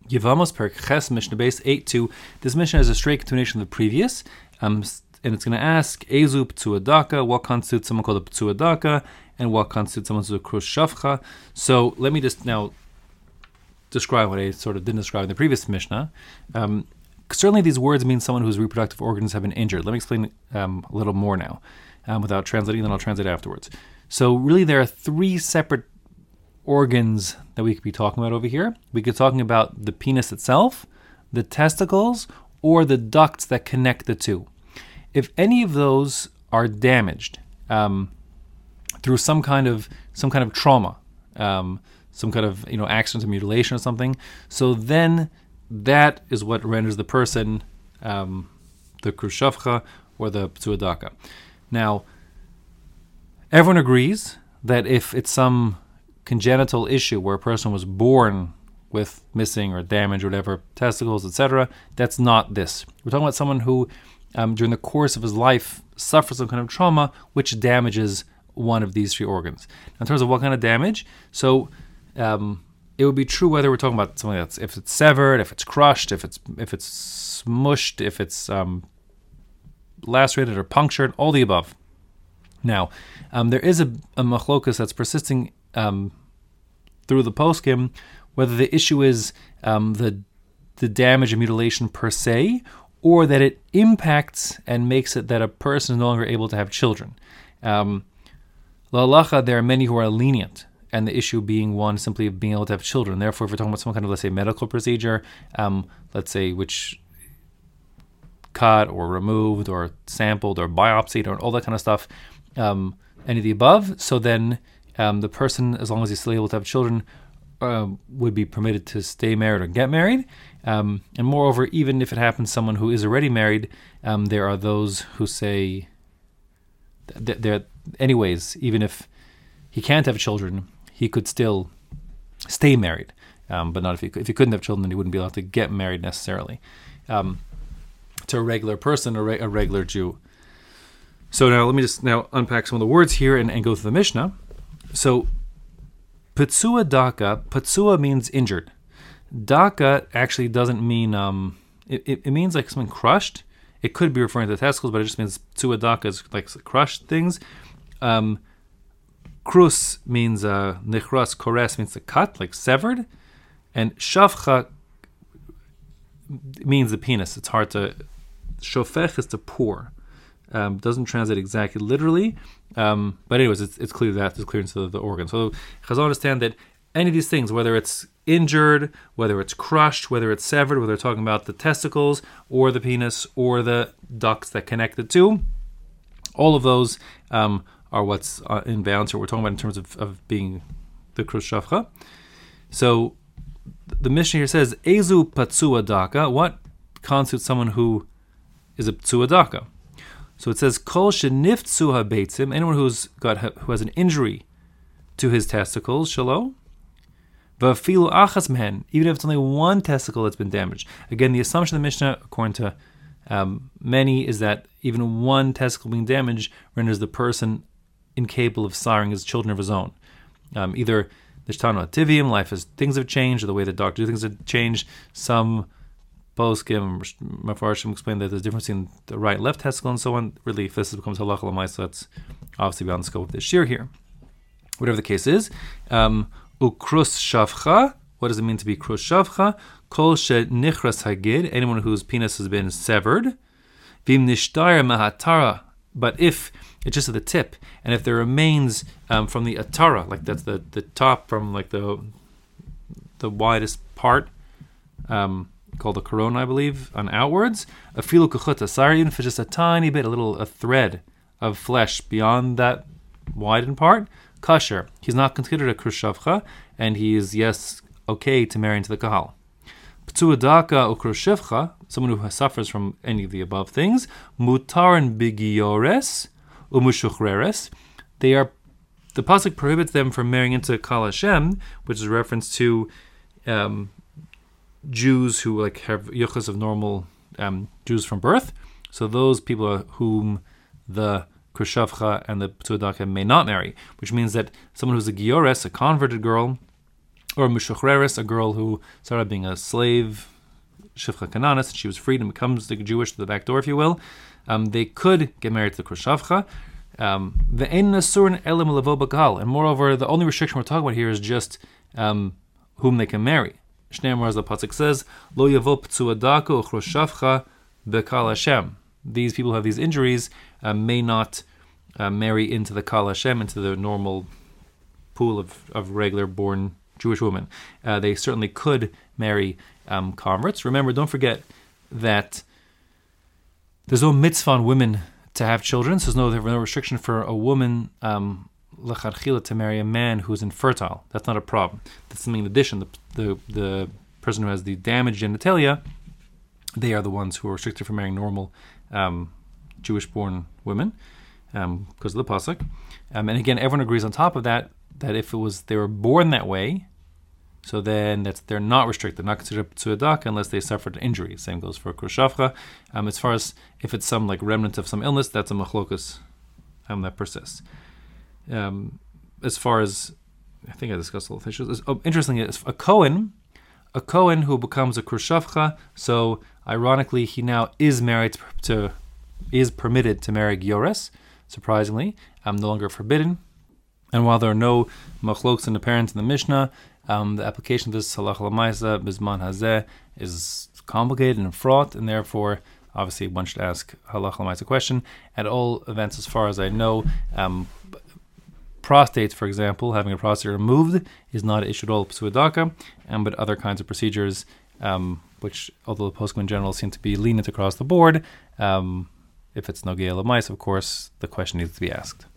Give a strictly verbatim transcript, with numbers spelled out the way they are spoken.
Yevamos Perek Ches Mishnah Base eight two. This Mishnah is a straight continuation of the previous, um, and it's going to ask Ezu P'tzua Daka, what constitutes someone called a P'tzua Daka, and what constitutes someone who's a Krus Shavcha. So let me just now describe what I sort of didn't describe in the previous Mishnah. Um, certainly these words mean someone whose reproductive organs have been injured. Let me explain um, a little more now um, without translating, then I'll translate afterwards. So really there are three separate organs that we could be talking about over here. We could be talking about the penis itself, the testicles, or the ducts that connect the two. If any of those are damaged um, through some kind of some kind of trauma, um, some kind of you know accident or mutilation or something, so then that is what renders the person um, the Krus Shavcha or the P'tzua Daka. Now, everyone agrees that if it's some congenital issue where a person was born with missing or damaged or whatever, testicles, et cetera, that's not this. We're talking about someone who, um, during the course of his life, suffers some kind of trauma which damages one of these three organs. Now, in terms of what kind of damage, so um, it would be true whether we're talking about something that's if it's severed, if it's crushed, if it's if it's smushed, if it's um, lacerated or punctured, all the above. Now, um, there is a, a machlokas that's persisting Um, through the poskim, whether the issue is um, the the damage and mutilation per se, or that it impacts and makes it that a person is no longer able to have children. Um, L'alacha, there are many who are lenient, and the issue being one simply of being able to have children. Therefore, if we're talking about some kind of, let's say, medical procedure, um, let's say which cut or removed or sampled or biopsied or all that kind of stuff, um, any of the above, so then Um, the person, as long as he's still able to have children, uh, would be permitted to stay married or get married. Um, and moreover, even if it happens someone who is already married, um, there are those who say that there, anyways, even if he can't have children, he could still stay married. Um, but not if he if he couldn't have children, then he wouldn't be allowed to get married necessarily um, to a regular person or re- a regular Jew. So now let me just now unpack some of the words here and, and go through the Mishnah. So, P'tzua Daka, P'tzua means injured. Daka actually doesn't mean, um, it, it, it means like something crushed. It could be referring to the testicles, but it just means P'tzua Daka is like crushed things. Um, Krus means, uh, Nechras, Kores means to cut, like severed. And Shavcha means the penis. It's hard to, Shofech is to pour. Um, doesn't translate exactly literally, um, but anyways, it's, it's clear that it's clear into the, the organ. So Chazal understand that any of these things, whether it's injured, whether it's crushed, whether it's severed, whether they're talking about the testicles or the penis or the ducts that connect the two, all of those um, are what's uh, in bounds here. We're talking about in terms of, of being the Krus Shavcha. So the Mishnah here says, Ezu P'tzua Daka, what constitutes someone who is a P'tzua Daka? So it says, Kol sheniftu habeitzim, anyone who's got who has an injury to his testicles, shalo, v'afilu achas mehen, even if it's only one testicle that's been damaged. Again, the assumption of the Mishnah, according to um, many, is that even one testicle being damaged renders the person incapable of siring his children of his own. Um, either the Shtana Tivium, life as things have changed, or the way the doctor do things have changed. Some Poskim, Mefarshim explain that there's a difference in the right and left testicle and so on. Really, if this becomes halacha l'maisa, that's obviously beyond the scope of this shir here. Whatever the case is, um, ukrus shavcha, what does it mean to be krus shavcha? Kol she nichras hagid, anyone whose penis has been severed. Vim nishtayr mahatara, but if it's just at the tip, and if there remains um, from the atara, like that's the, the top from like the the widest part, um, called the corona, I believe, on outwards, afilu kuchuta sar, even if it's just a tiny bit, a little a thread of flesh beyond that widened part, kasher. He's not considered a krus shavcha, and he is, yes, okay to marry into the kahal. P'tzua daka or krus shavcha, someone who suffers from any of the above things, mutaran bigiores umushuchreres, they are, the pasuk prohibits them from marrying into Kal Hashem, which is a reference to um, Jews who like have yuchas of normal um, Jews from birth. So those people are whom the krus shavcha and the P'tzua Daka may not marry, which means that someone who's a giores, a converted girl, or Mushuchreris, a girl who started being a slave, Shifcha Kananis, she was freed and becomes the Jewish to the back door, if you will. Um, they could get married to the Krushavcha. Um, and moreover, the only restriction we're talking about here is just um, whom they can marry. Shneimar, as the pasuk says, Lo yavo p'tzuadaku uchroshavcha bekal Hashem. These people who have these injuries uh, may not uh, marry into the Kal Hashem, into the normal pool of, of regular born Jewish women. Uh, they certainly could marry um, converts. Remember, don't forget that there's no mitzvah on women to have children, so there's no, there's no restriction for a woman um, to marry a man who's infertile. That's not a problem. That's something in addition. The, the the person who has the damaged genitalia, they are the ones who are restricted from marrying normal um, Jewish-born women um, because of the pasuk. Um, and again, everyone agrees on top of that that if it was they were born that way, so then that's they're not restricted, not considered p'tzuadaka unless they suffered injury. Same goes for krushavcha. Um, as far as if it's some like remnant of some illness, that's a machlokas um, that persists. Um, as far as I think I discussed all the issues. Oh, interestingly, a Kohen, a Kohen who becomes a krushavcha. So ironically, he now is married to, is permitted to marry Giores. Surprisingly, um, no longer forbidden. And while there are no machloks in the parents in the Mishnah, um, the application of this halacha l'maisa bizman hazeh is complicated and fraught, and therefore, obviously, one should ask halacha l'maisa question. At all events, as far as I know, um, prostates, for example, having a prostate removed is not an issue at all p'tzuadaka, um, but other kinds of procedures, um, which, although the poskim in general seem to be lenient across the board, um, if it's nogea l'maisa, of course, the question needs to be asked.